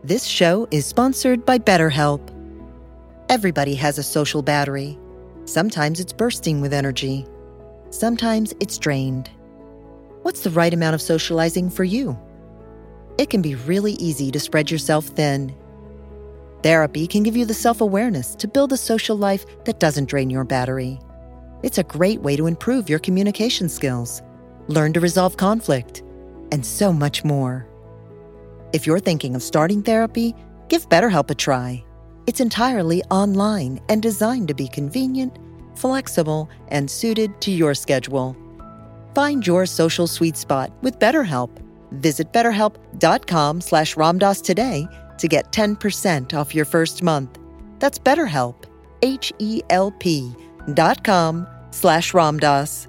This show is sponsored by BetterHelp. Everybody has a social battery. Sometimes it's bursting with energy. Sometimes it's drained. What's the right amount of socializing for you? It can be really easy to spread yourself thin. Therapy can give you the self-awareness to build a social life that doesn't drain your battery. It's a great way to improve your communication skills, learn to resolve conflict, and so much more. If you're thinking of starting therapy, give BetterHelp a try. It's entirely online and designed to be convenient, flexible, and suited to your schedule. Find your social sweet spot with BetterHelp. Visit BetterHelp.com/Ramdas today to get 10% off your first month. That's BetterHelp, HELP.com/Ramdas.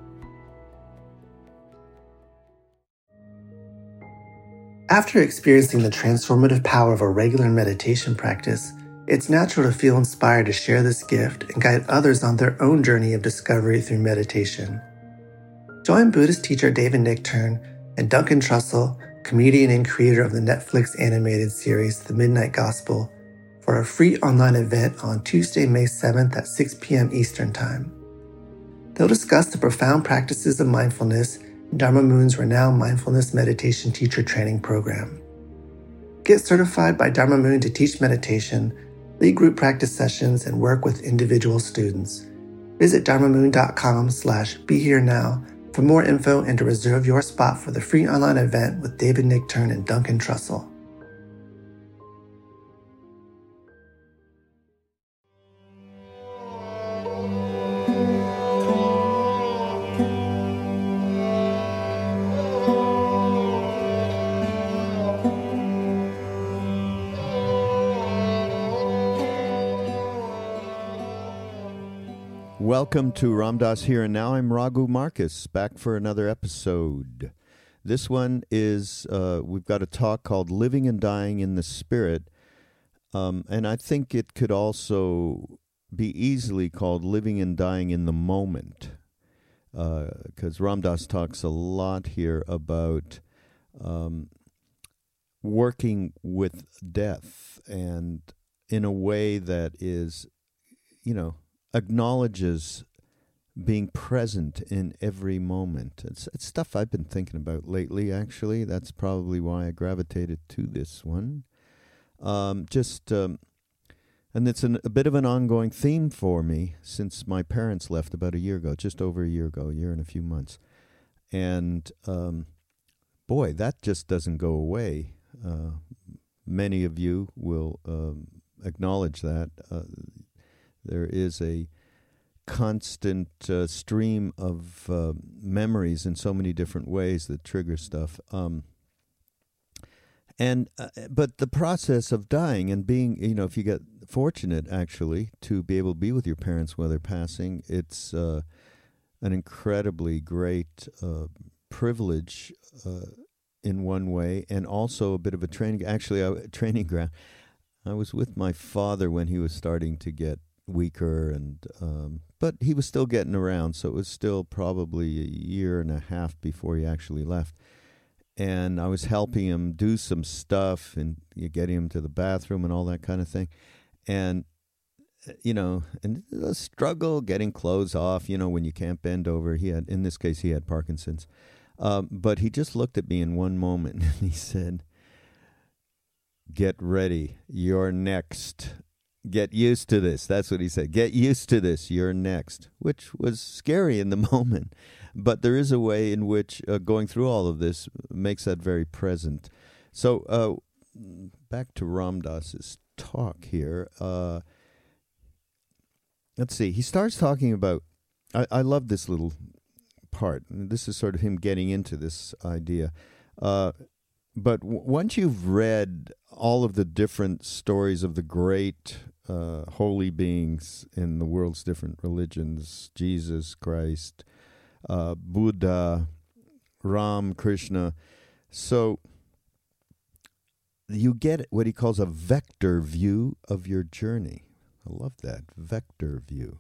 After experiencing the transformative power of a regular meditation practice, it's natural to feel inspired to share this gift and guide others on their own journey of discovery through meditation. Join Buddhist teacher David Nichtern and Duncan Trussell, comedian and creator of the Netflix animated series The Midnight Gospel, for a free online event on Tuesday, May 7th at 6 p.m. Eastern Time. They'll discuss the profound practices of mindfulness in Dharma Moon's renowned mindfulness meditation teacher training program. Get certified by Dharma Moon to teach meditation, lead group practice sessions, and work with individual students. Visit dharmamoon.com/BeHereNow for more info and to reserve your spot for the free online event with David Nichtern and Duncan Trussell. Welcome to Ramdas Here and Now. I'm Raghu Marcus, back for another episode. This one is, we've got a talk called Living and Dying in the Spirit, and I think it could also be easily called Living and Dying in the Moment, because Ramdas talks a lot here about working with death, and in a way that is, acknowledges being present in every moment. It's stuff I've been thinking about lately, actually. That's probably why I gravitated to this one. And it's a bit of an ongoing theme for me since my parents left about a year ago, just over a year ago, a year and a few months. And, boy, that just doesn't go away. Many of you will acknowledge that. There is a constant stream of memories in so many different ways that trigger stuff. But the process of dying and being, if you get fortunate, actually, to be able to be with your parents while they're passing, it's an incredibly great privilege in one way, and also a bit of a training ground. I was with my father when he was starting to get weaker, and but he was still getting around, so it was still probably a year and a half before he actually left. And I was helping him do some stuff and getting him to the bathroom and all that kind of thing. And, and the struggle getting clothes off, when you can't bend over. In this case, he had Parkinson's. But he just looked at me in one moment and he said, "Get ready, you're next. Get used to this." That's what he said. "Get used to this. You're next," which was scary in the moment. But there is a way in which going through all of this makes that very present. So back to Ramdas's talk here. Let's see. He starts talking about, I love this little part. This is sort of him getting into this idea. But once you've read all of the different stories of the great holy beings in the world's different religions, Jesus Christ, Buddha, Ram, Krishna, so you get what he calls a vector view of your journey. I love that, vector view.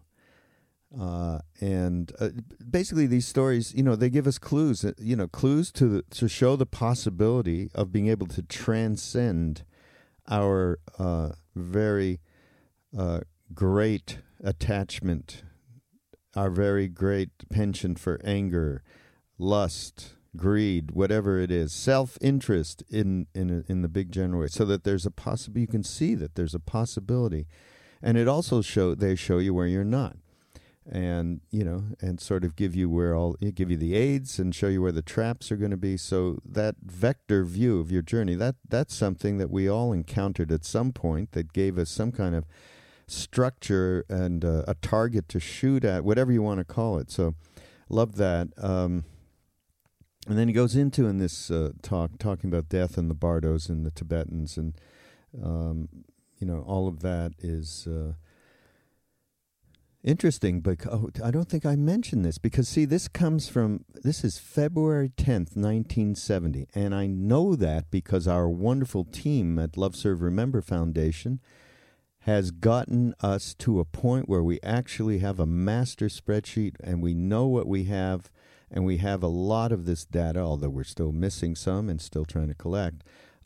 And basically these stories, they give us clues, clues to show the possibility of being able to transcend our very great attachment, our very great penchant for anger, lust, greed, whatever it is, self-interest in the big general way, so that there's a possibility. You can see that there's a possibility, and it also they show you where you're not, and and sort of give you give you the aids and show you where the traps are going to be. So that vector view of your journey, that's something that we all encountered at some point that gave us some kind of structure and a target to shoot at, whatever you want to call it. So love that. And then he goes into in this talking about death and the Bardos and the Tibetans, and all of that is interesting. But I don't think I mentioned this because this is February 10th, 1970, and I know that because our wonderful team at Love Serve Remember Foundation has gotten us to a point where we actually have a master spreadsheet and we know what we have. And we have a lot of this data, although we're still missing some and still trying to collect.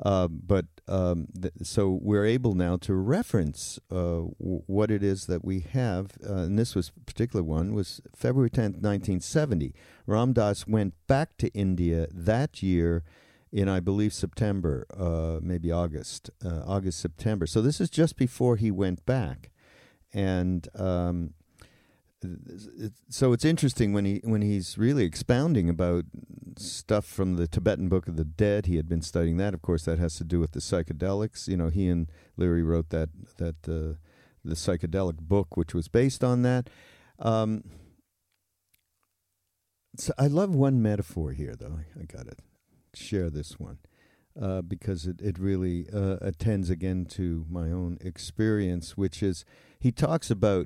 So we're able now to reference what it is that we have. And this particular one was February 10th, 1970. Ram Dass went back to India that year in, I believe, September, maybe August, September. So this is just before he went back. And so it's interesting when he's really expounding about stuff from the Tibetan Book of the Dead. He had been studying that. Of course, that has to do with the psychedelics. He and Leary wrote the psychedelic book, which was based on that. So I love one metaphor here, though. I got to share this one because it really attends again to my own experience, which is he talks about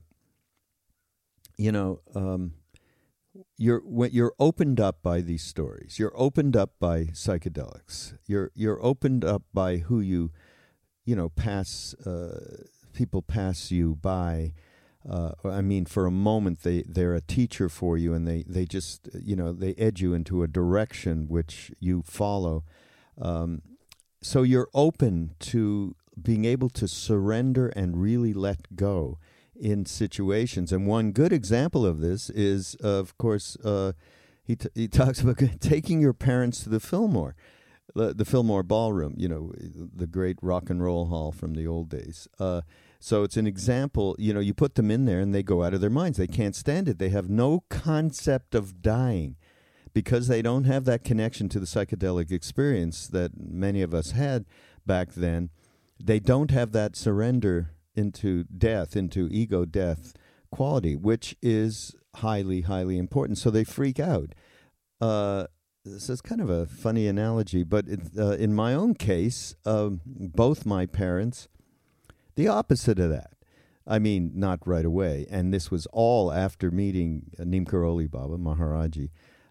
you're opened up by these stories. You're opened up by psychedelics. You're opened up by who pass people pass you by. For a moment they're a teacher for you, and they just they edge you into a direction which you follow. So you're open to being able to surrender and really let go in situations. And one good example of this is, of course, he talks about taking your parents to the Fillmore, the Fillmore Ballroom, the great rock and roll hall from the old days. So it's an example, you put them in there and they go out of their minds. They can't stand it. They have no concept of dying because they don't have that connection to the psychedelic experience that many of us had back then. They don't have that surrender into death, into ego death quality, which is highly, highly important. So they freak out. This is kind of a funny analogy, but in my own case, both my parents, the opposite of that. Not right away. And this was all after meeting Neem Karoli Baba, Maharaji.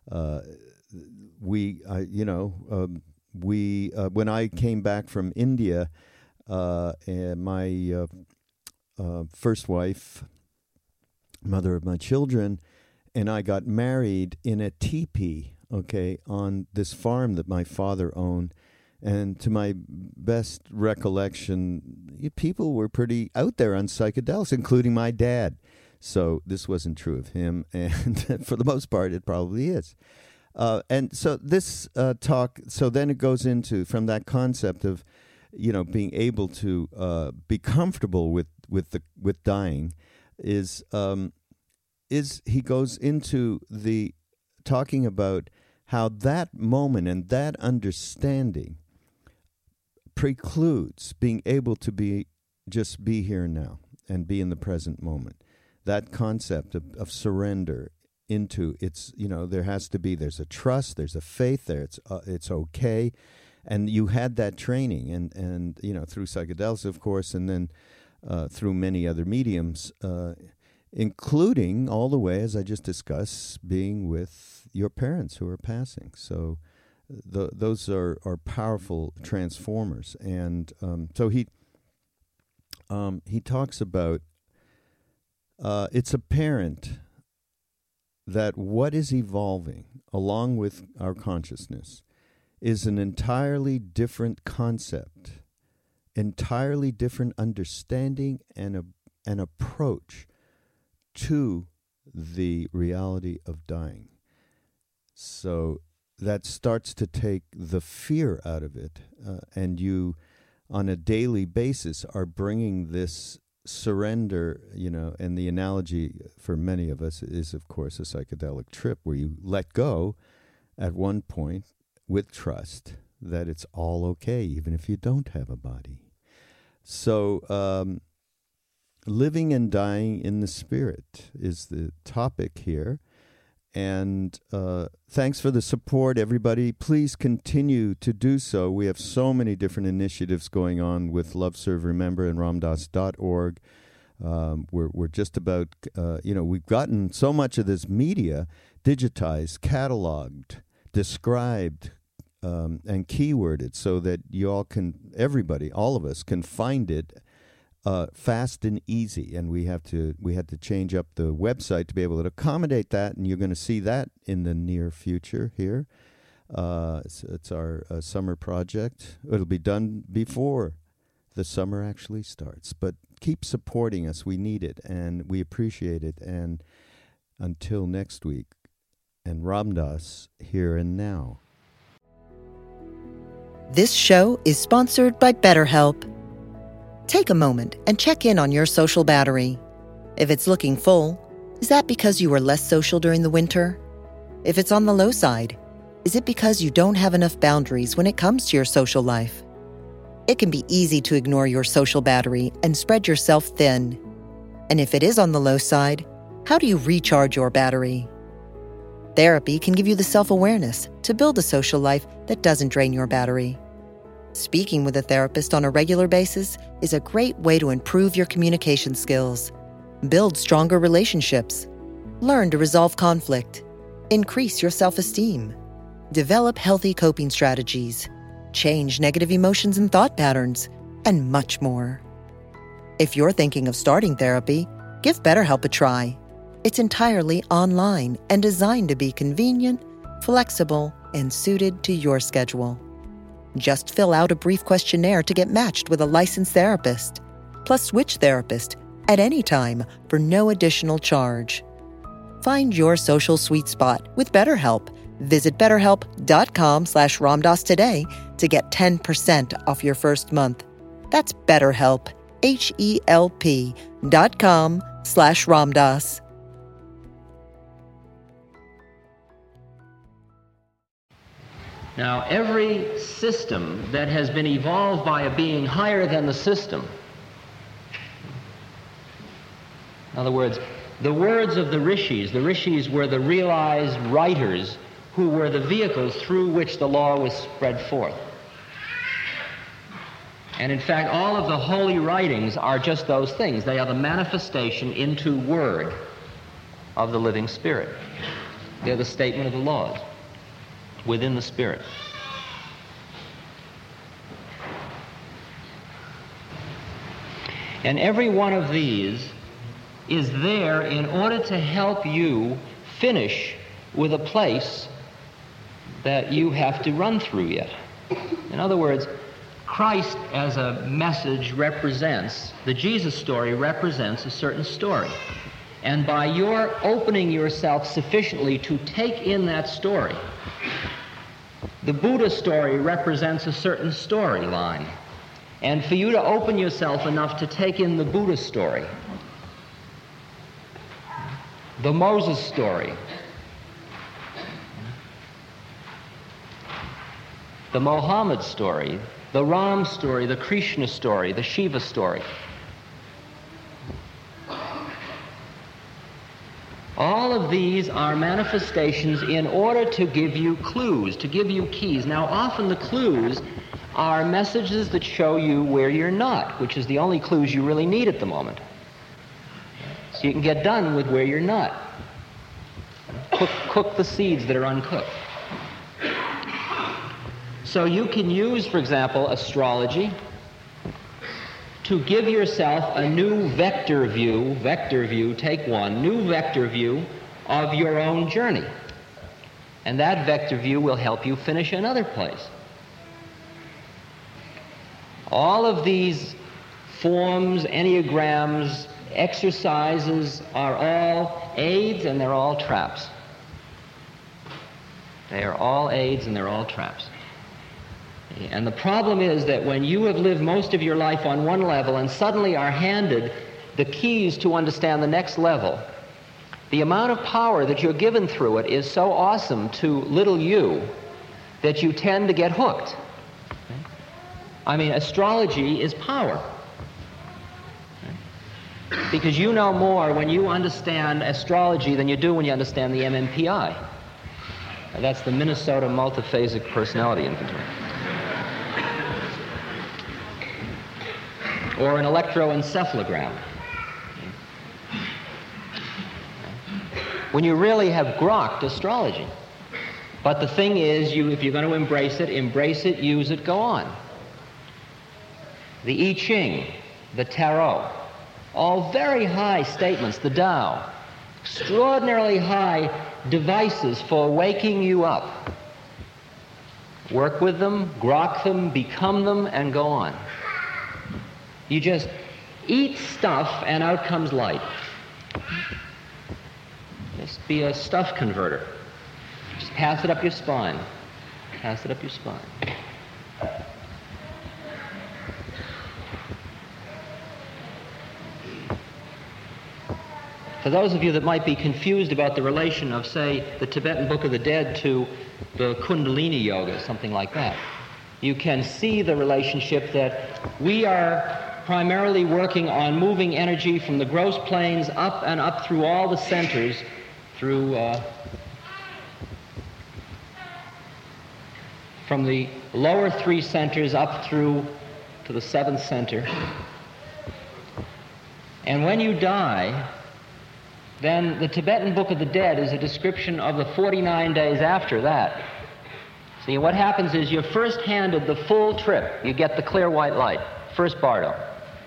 When I came back from India, and my first wife, mother of my children, and I got married in a teepee, on this farm that my father owned. And to my best recollection, people were pretty out there on psychedelics, including my dad. So this wasn't true of him, and for the most part, it probably is. And so this talk, so then it goes into, from that concept of, being able to be comfortable with dying, is he goes into the talking about how that moment and that understanding precludes being able to just be here now and be in the present moment. That concept of surrender into there's a trust, there's a faith there, it's okay. And you had that training and through psychedelics, of course, and then through many other mediums, including all the way, as I just discussed, being with your parents who are passing. So those are powerful transformers. And so he talks about it's apparent that what is evolving along with our consciousness is an entirely different concept entirely different understanding and an approach to the reality of dying. So that starts to take the fear out of it, and you, on a daily basis, are bringing this surrender, and the analogy for many of us is, of course, a psychedelic trip where you let go at one point with trust that it's all okay, even if you don't have a body. So living and dying in the spirit is the topic here. And thanks for the support, everybody. Please continue to do so. We have so many different initiatives going on with Love, Serve, Remember and ramdas.org. We're just about, we've gotten so much of this media digitized, cataloged, described, and keyworded so that you all can, everybody, all of us can find it fast and easy. And we had to change up the website to be able to accommodate that, and you're going to see that in the near future here. It's our summer project. It'll be done before the summer actually starts. But keep supporting us. We need it, and we appreciate it. And until next week, and Ram Dass, here and now. This show is sponsored by BetterHelp. Take a moment and check in on your social battery. If it's looking full, is that because you were less social during the winter? If it's on the low side, is it because you don't have enough boundaries when it comes to your social life? It can be easy to ignore your social battery and spread yourself thin. And if it is on the low side, how do you recharge your battery? Therapy can give you the self-awareness to build a social life that doesn't drain your battery. Speaking with a therapist on a regular basis is a great way to improve your communication skills, build stronger relationships, learn to resolve conflict, increase your self-esteem, develop healthy coping strategies, change negative emotions and thought patterns, and much more. If you're thinking of starting therapy, give BetterHelp a try. It's entirely online and designed to be convenient, flexible, and suited to your schedule. Just fill out a brief questionnaire to get matched with a licensed therapist, plus switch therapist at any time for no additional charge. Find your social sweet spot with BetterHelp. Visit BetterHelp.com/RamDass today to get 10% off your first month. That's BetterHelp, HELP.com/RamDass. Now, every system that has been evolved by a being higher than the system, in other words, the words of the rishis were the realized writers who were the vehicles through which the law was spread forth. And in fact, all of the holy writings are just those things. They are the manifestation into word of the living spirit. They're the statement of the laws within the spirit. And every one of these is there in order to help you finish with a place that you have to run through yet. In other words, Christ as a message represents, the Jesus story represents a certain story. And by your opening yourself sufficiently to take in that story, the Buddha story represents a certain storyline. And for you to open yourself enough to take in the Buddha story, the Moses story, the Mohammed story, the Ram story, the Krishna story, the Shiva story, all of these are manifestations in order to give you clues, to give you keys. Now, often the clues are messages that show you where you're not, which is the only clues you really need at the moment. So you can get done with where you're not. Cook the seeds that are uncooked. So you can use, for example, astrology to give yourself a new vector view, take one, new vector view of your own journey. And that vector view will help you finish another place. All of these forms, enneagrams, exercises are all aids and they're all traps. They are all aids and they're all traps. And the problem is that when you have lived most of your life on one level and suddenly are handed the keys to understand the next level, the amount of power that you're given through it is so awesome to little you that you tend to get hooked. I mean, astrology is power. Because you know more when you understand astrology than you do when you understand the MMPI. That's the Minnesota Multiphasic Personality Inventory. Or an electroencephalogram. When you really have grokked astrology. But the thing is, if you're going to embrace it, use it, go on. The I Ching, the Tarot, all very high statements, the Tao, extraordinarily high devices for waking you up. Work with them, grok them, become them, and go on. You just eat stuff and out comes light. Just be a stuff converter. Just pass it up your spine. Pass it up your spine. For those of you that might be confused about the relation of, say, the Tibetan Book of the Dead to the Kundalini Yoga, something like that, you can see the relationship that we are primarily working on moving energy from the gross planes up and up through all the centers, through from the lower three centers up through to the seventh center. And when you die, then the Tibetan Book of the Dead is a description of the 49 days after that. See, what happens is you're first handed the full trip. You get the clear white light, first bardo.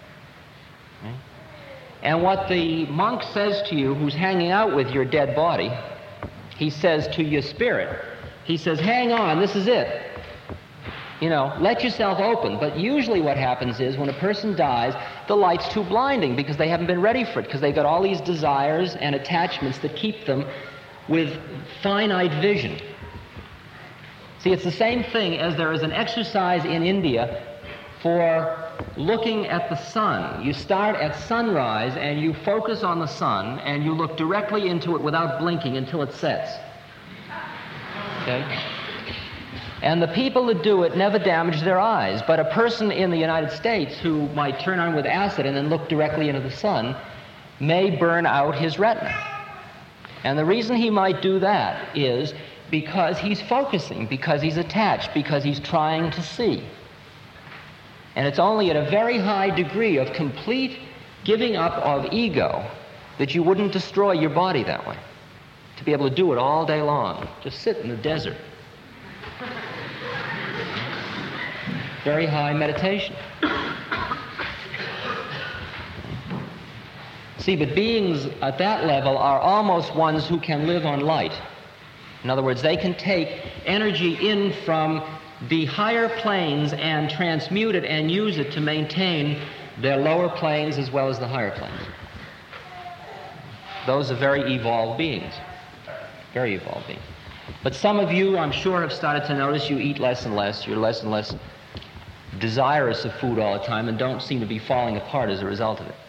And what the monk says to you who's hanging out with your dead body, he says to your spirit, he says, hang on, this is it. You know, let yourself open. But usually what happens is when a person dies, the light's too blinding because they haven't been ready for it, because they've got all these desires and attachments that keep them with finite vision. See, it's the same thing as there is an exercise in India for looking at the sun. You start at sunrise and you focus on the sun and you look directly into it without blinking until it sets. Okay? And the people that do it never damage their eyes, but a person in the United States who might turn on with acid and then look directly into the sun may burn out his retina. And the reason he might do that is because he's focusing, because he's attached, because he's trying to see. And it's only at a very high degree of complete giving up of ego that you wouldn't destroy your body that way. To be able to do it all day long, just sit in the desert. Very high meditation. See, but beings at that level are almost ones who can live on light. In other words, they can take energy in from the higher planes and transmute it and use it to maintain their lower planes as well as the higher planes. Those are very evolved beings. Very evolved beings. But some of you, I'm sure, have started to notice you eat less and less. You're less and less desirous of food all the time and don't seem to be falling apart as a result of it.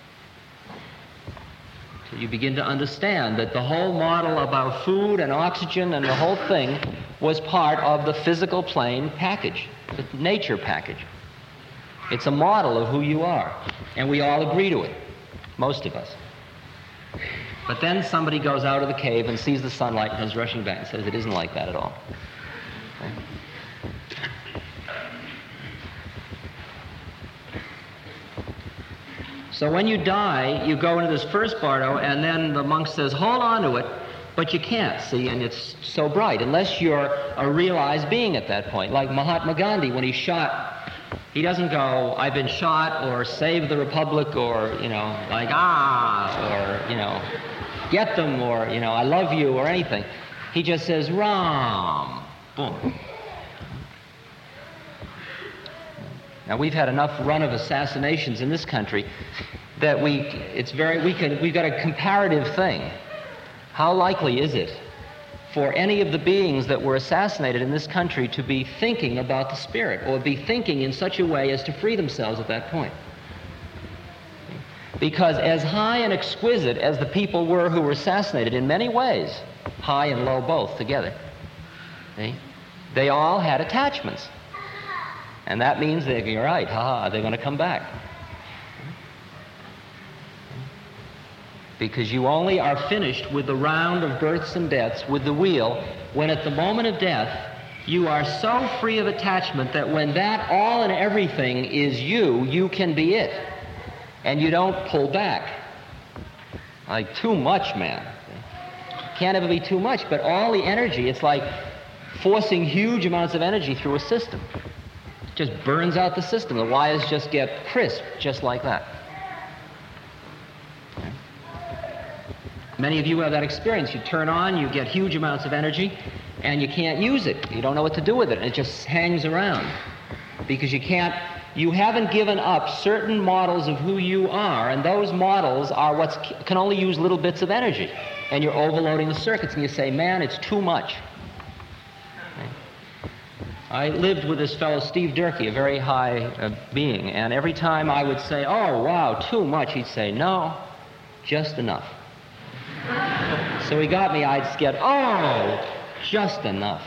So you begin to understand that the whole model about food and oxygen and the whole thing was part of the physical plane package, the nature package. It's a model of who you are, and we all agree to it, most of us. But then somebody goes out of the cave and sees the sunlight and comes rushing back and says it isn't like that at all. Okay? So when you die, you go into this first bardo, and then the monk says, hold on to it, but you can't, see, and it's so bright, unless you're a realized being at that point. Like Mahatma Gandhi, when he's shot, he doesn't go, I've been shot, or save the republic, or, you know, like, or, you know, get them, or, you know, I love you, or anything. He just says, Ram, boom. Now, we've had enough run of assassinations in this country that we've got a comparative thing. How likely is it for any of the beings that were assassinated in this country to be thinking about the spirit, or be thinking in such a way as to free themselves at that point? Because as high and exquisite as the people were who were assassinated in many ways, high and low both together, they all had attachments. And that means they're right, they're going to come back. Because you only are finished with the round of births and deaths, with the wheel, when at the moment of death, you are so free of attachment that when that all and everything is you can be it. And you don't pull back. Like too much, man. Can't ever be too much, but all the energy, it's like forcing huge amounts of energy through a system. It just burns out the system. The wires just get crisp, just like that. Many of you have that experience. You turn on, you get huge amounts of energy, and you can't use it. You don't know what to do with it. It just hangs around because you haven't given up certain models of who you are, and those models are can only use little bits of energy. And you're overloading the circuits, and you say, man, it's too much. I lived with this fellow, Steve Durkee, a very high being, and every time I would say, oh, wow, too much, he'd say, no, just enough. So he got me, I'd get, oh, just enough.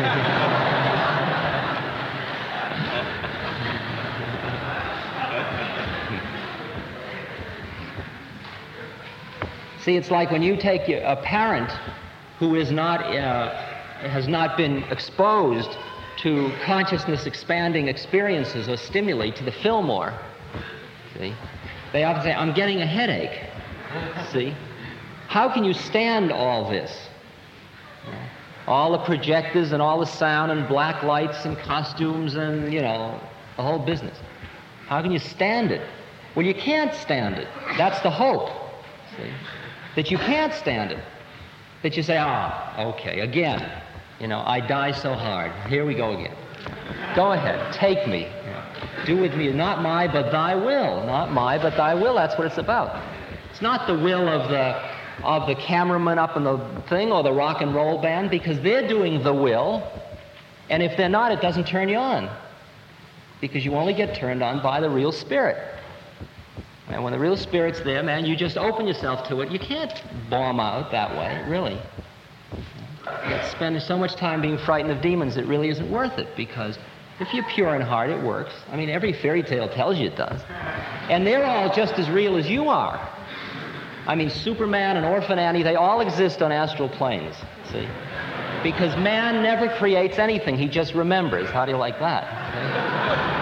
See, it's like when you take a parent who has not been exposed to consciousness-expanding experiences or stimuli, to the Fillmore. See, they often say, I'm getting a headache. See? How can you stand all this? All the projectors and all the sound and black lights and costumes and, the whole business. How can you stand it? Well, you can't stand it. That's the hope. See? That you can't stand it. That you say, okay, again. I die so hard. Here we go again. Go ahead, take me. Do with me, not my, but thy will. Not my, but thy will. That's what it's about. It's not the will of the cameraman up in the thing or the rock and roll band, because they're doing the will, and if they're not, it doesn't turn you on, because you only get turned on by the real spirit. And when the real spirit's there, man, you just open yourself to it. You can't bomb out that way, really. You spend so much time being frightened of demons, it really isn't worth it, because if you're pure in heart, it works. I mean, every fairy tale tells you it does. And they're all just as real as you are. I mean, Superman and Orphan Annie, they all exist on astral planes, see? Because man never creates anything, he just remembers. How do you like that?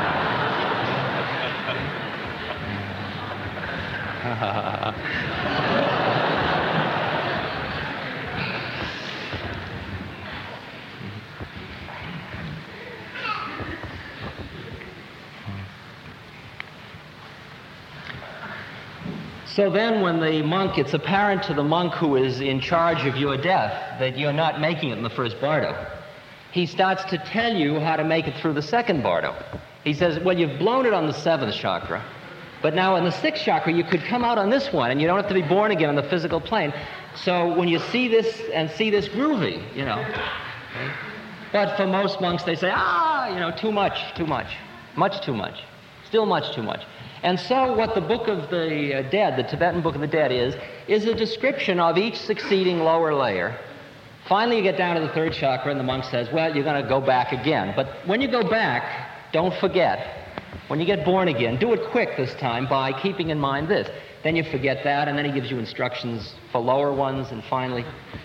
So then when it's apparent to the monk who is in charge of your death that you're not making it in the first bardo, he starts to tell you how to make it through the second bardo. He says, well, you've blown it on the 7th chakra, but now in the 6th chakra you could come out on this one, and you don't have to be born again on the physical plane. So when you see this and see this groovy, okay? But for most monks they say, too much, much too much, still much too much. And so what the Book of the Dead, the Tibetan Book of the Dead is a description of each succeeding lower layer. Finally you get down to the 3rd chakra and the monk says, well, you're going to go back again. But when you go back, don't forget, when you get born again, do it quick this time by keeping in mind this. Then you forget that, and then he gives you instructions for lower ones, and finally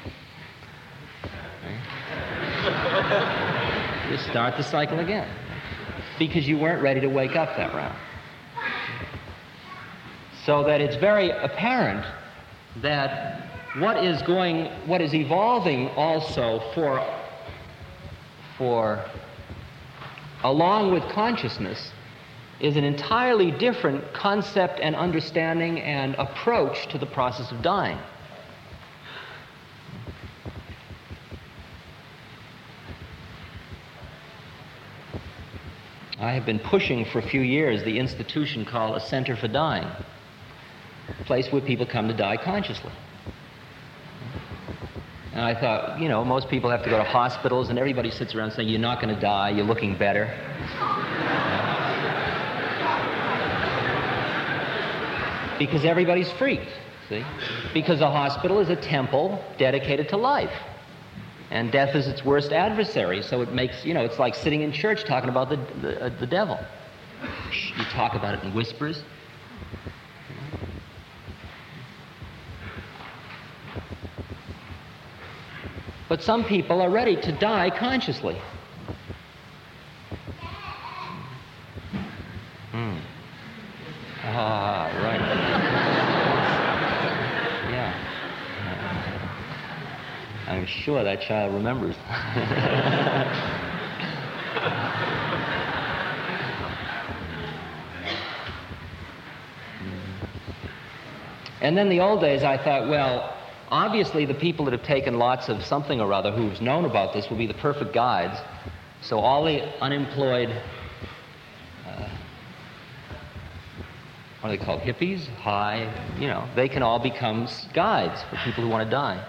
you start the cycle again. Because you weren't ready to wake up that round. So that it's very apparent that what is evolving also for along with consciousness is an entirely different concept and understanding and approach to the process of dying. I have been pushing for a few years the institution called a Center for Dying, a place where people come to die consciously. And I thought, you know, most people have to go to hospitals, and everybody sits around saying, you're not going to die, you're looking better. Because everybody's freaked, see? Because a hospital is a temple dedicated to life. And death is its worst adversary, so it makes, you know, it's like sitting in church talking about the devil. You talk about it in whispers. But some people are ready to die consciously. Ah, right. Yeah. I'm sure that child remembers. And then the old days I thought, well, obviously the people that have taken lots of something or other who's known about this will be the perfect guides. So all the unemployed, what are they called, hippies, high, you know, they can all become guides for people who want to die.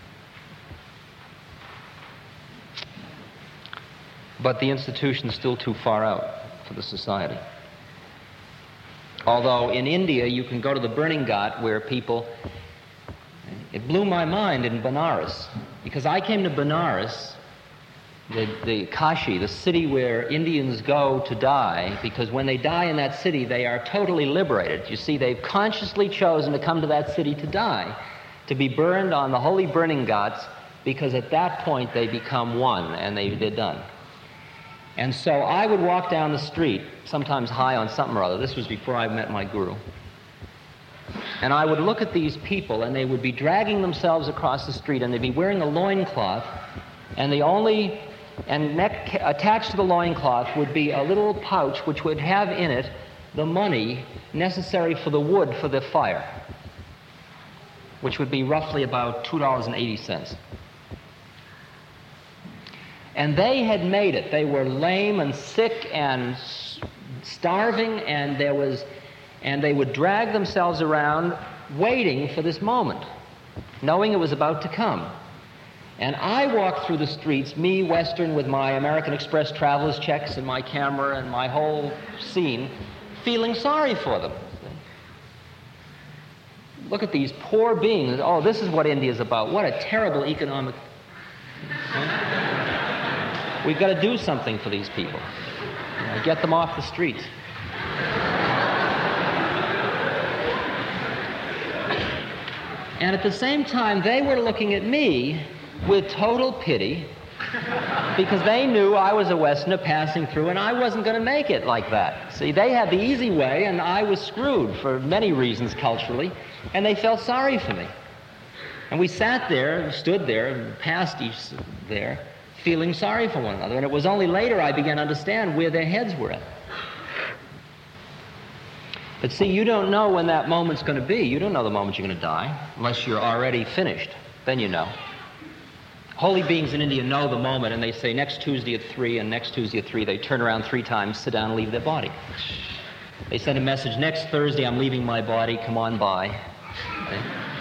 But the institution's still too far out for the society. Although in India you can go to the burning ghat where people, it blew my mind in Benares, because I came to Benares, the Kashi, the city where Indians go to die, because when they die in that city, they are totally liberated. You see, they've consciously chosen to come to that city to die, to be burned on the holy burning ghats, because at that point they become one, and they're done. And so I would walk down the street, sometimes high on something or other. This was before I met my guru. And I would look at these people, and they would be dragging themselves across the street, and they'd be wearing a loincloth, and attached to the loincloth would be a little pouch which would have in it the money necessary for the wood for the fire, which would be roughly about $2.80. And they had made it. They were lame and sick and starving, and they would drag themselves around waiting for this moment, knowing it was about to come. And I walked through the streets, me, Western, with my American Express traveler's checks and my camera and my whole scene, feeling sorry for them. Look at these poor beings. Oh, this is what India's about. What a terrible economic... We've got to do something for these people. You know, get them off the streets. And at the same time, they were looking at me with total pity, because they knew I was a Westerner passing through, and I wasn't going to make it like that. See, they had the easy way, and I was screwed for many reasons culturally, and they felt sorry for me. And we sat there, and stood there, and passed each there, feeling sorry for one another. And it was only later I began to understand where their heads were at. But see, you don't know when that moment's going to be. You don't know the moment you're going to die, unless you're already finished. Then you know. Holy beings in India know the moment, and they say next Tuesday at 3, and next Tuesday at 3, they turn around 3 times, sit down, and leave their body. They send a message, next Thursday I'm leaving my body, come on by. Okay?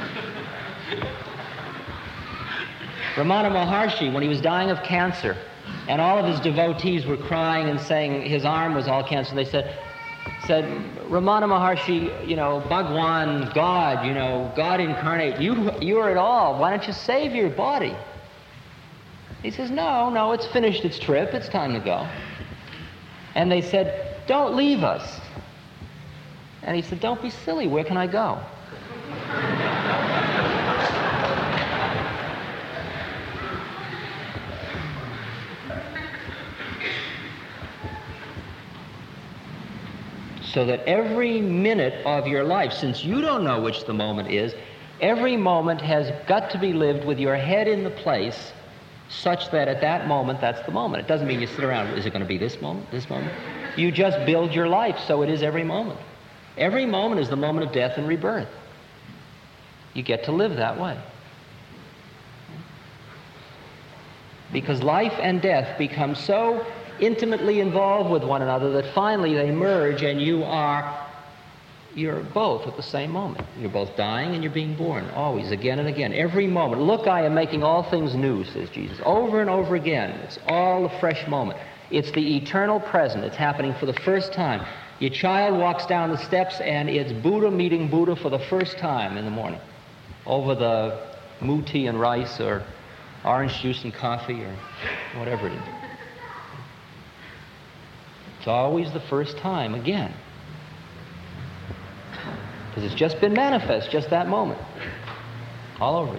Ramana Maharshi, when he was dying of cancer, and all of his devotees were crying and saying his arm was all cancer, they said, Ramana Maharshi, you know, Bhagwan, God, you know, God incarnate, you are it all. Why don't you save your body? He says, no, it's finished its trip. It's time to go. And they said, don't leave us. And he said, don't be silly. Where can I go? So that every minute of your life, since you don't know which the moment is, every moment has got to be lived with your head in the place such that at that moment, that's the moment. It doesn't mean you sit around, is it going to be this moment, this moment? You just build your life so it is every moment. Every moment is the moment of death and rebirth. You get to live that way. Because life and death become so intimately involved with one another that finally they merge and you're both at the same moment. You're both dying and you're being born, always, again and again, every moment. Look, I am making all things new, says Jesus, over and over again. It's all a fresh moment. It's the eternal present. It's happening for the first time. Your child walks down the steps and it's Buddha meeting Buddha for the first time in the morning over the moo tea and rice or orange juice and coffee or whatever it is. It's always the first time again. Because it's just been manifest, just that moment. All over it.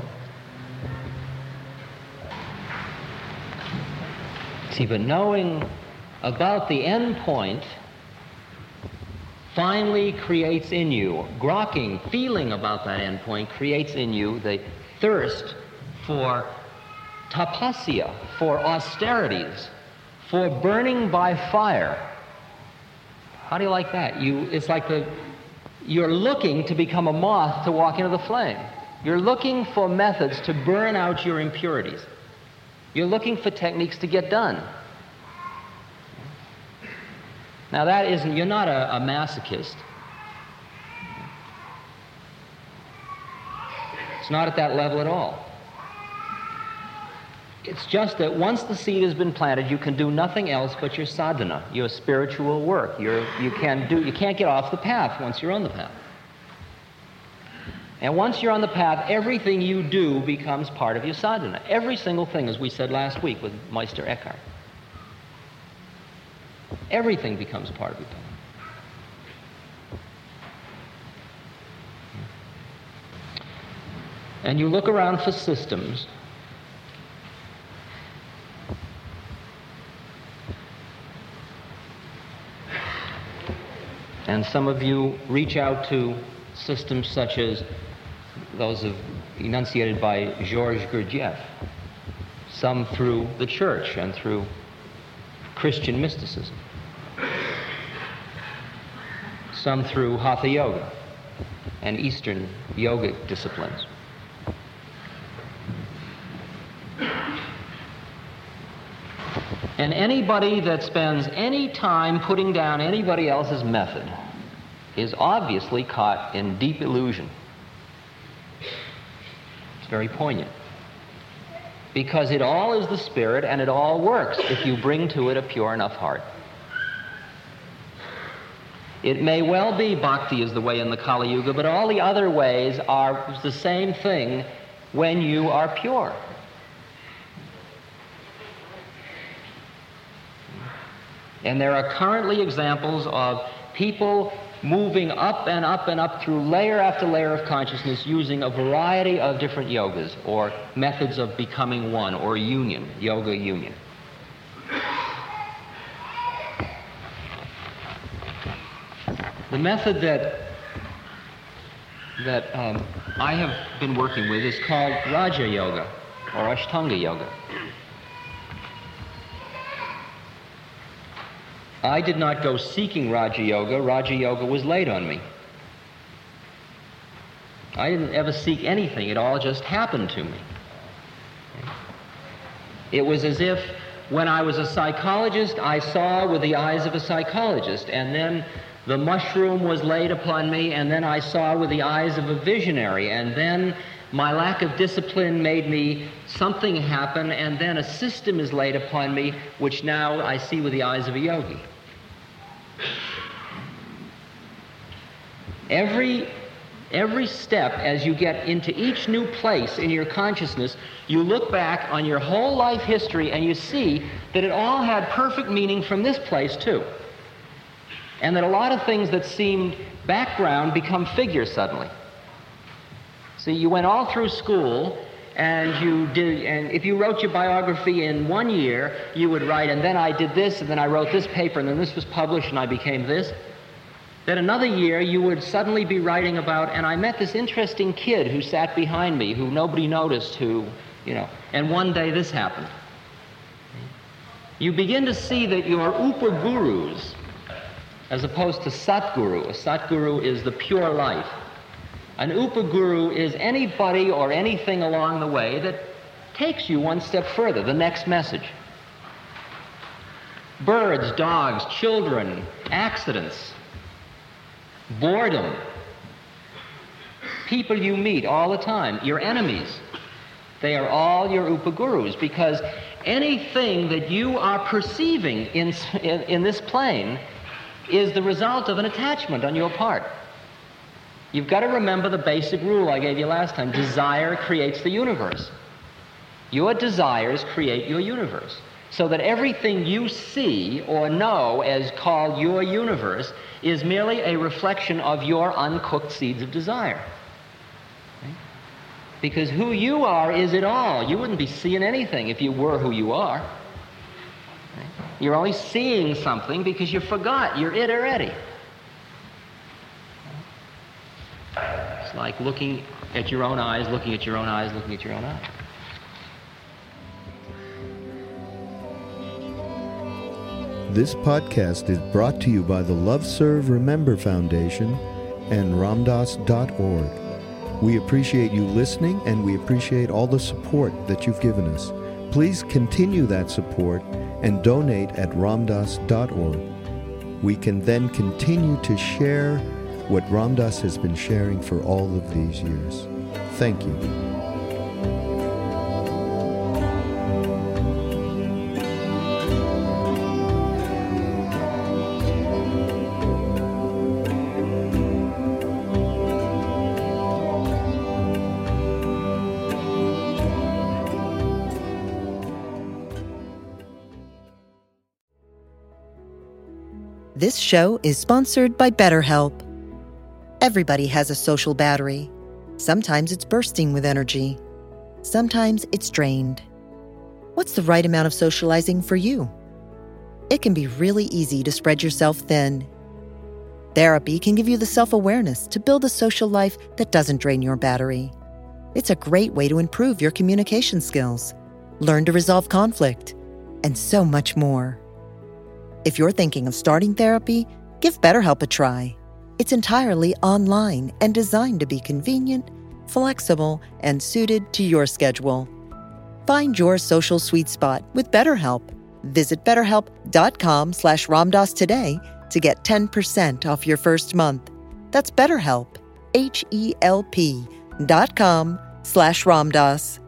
See, but knowing about the end point finally creates in you, grokking, feeling about that end point, creates in you the thirst for tapasya, for austerities, for burning by fire. How do you like that? It's like you're looking to become a moth to walk into the flame. You're looking for methods to burn out your impurities. You're looking for techniques to get done. Now you're not a masochist. It's not at that level at all. It's just that once the seed has been planted, you can do nothing else but your sadhana, your spiritual work. You can't get off the path once you're on the path. And once you're on the path, everything you do becomes part of your sadhana. Every single thing, as we said last week with Meister Eckhart. Everything becomes part of your path. And you look around for systems. And some of you reach out to systems such as those enunciated by Georges Gurdjieff, some through the church and through Christian mysticism, some through Hatha Yoga and Eastern yogic disciplines. And anybody that spends any time putting down anybody else's method is obviously caught in deep illusion. It's very poignant. Because it all is the spirit and it all works if you bring to it a pure enough heart. It may well be bhakti is the way in the Kali Yuga, but all the other ways are the same thing when you are pure. And there are currently examples of people moving up and up and up through layer after layer of consciousness using a variety of different yogas or methods of becoming one or union, yoga union. The method that I have been working with is called Raja Yoga or Ashtanga Yoga. I did not go seeking Raja Yoga. Raja Yoga was laid on me. I didn't ever seek anything. It all just happened to me. It was as if when I was a psychologist, I saw with the eyes of a psychologist, and then the mushroom was laid upon me, and then I saw with the eyes of a visionary, and then my lack of discipline made me something happen, and then a system is laid upon me, which now I see with the eyes of a yogi. Every step as you get into each new place in your consciousness, you look back on your whole life history and you see that it all had perfect meaning from this place too. And that a lot of things that seemed background become figures suddenly. See, you went all through school and if you wrote your biography in 1 year, you would write, and then I did this, and then I wrote this paper, and then this was published, and I became this. Then another year, you would suddenly be writing about, and I met this interesting kid who sat behind me, who nobody noticed, and one day this happened. You begin to see that your upa-gurus, as opposed to Satguru. A Satguru is the pure life. An upa-guru is anybody or anything along the way that takes you one step further, the next message. Birds, dogs, children, accidents, boredom, people you meet all the time, your enemies. They are all your upagurus, because anything that you are perceiving in this plane is the result of an attachment on your part. You've got to remember the basic rule I gave you last time. Desire creates the universe. Your desires create your universe. So that everything you see or know as called your universe is merely a reflection of your uncooked seeds of desire. Okay? Because who you are is it all. You wouldn't be seeing anything if you were who you are. Okay? You're only seeing something because you forgot you're it already. It's like looking at your own eyes, looking at your own eyes, looking at your own eyes. This podcast is brought to you by the Love Serve Remember Foundation and Ramdas.org. We appreciate you listening, and we appreciate all the support that you've given us. Please continue that support and donate at Ramdas.org. We can then continue to share what Ramdas has been sharing for all of these years. Thank you. This show is sponsored by BetterHelp. Everybody has a social battery. Sometimes it's bursting with energy. Sometimes it's drained. What's the right amount of socializing for you? It can be really easy to spread yourself thin. Therapy can give you the self-awareness to build a social life that doesn't drain your battery. It's a great way to improve your communication skills, learn to resolve conflict, and so much more. If you're thinking of starting therapy, give BetterHelp a try. It's entirely online and designed to be convenient, flexible, and suited to your schedule. Find your social sweet spot with BetterHelp. Visit BetterHelp.com/Ramdas today to get 10% off your first month. That's BetterHelp, HELP.com/Ramdas.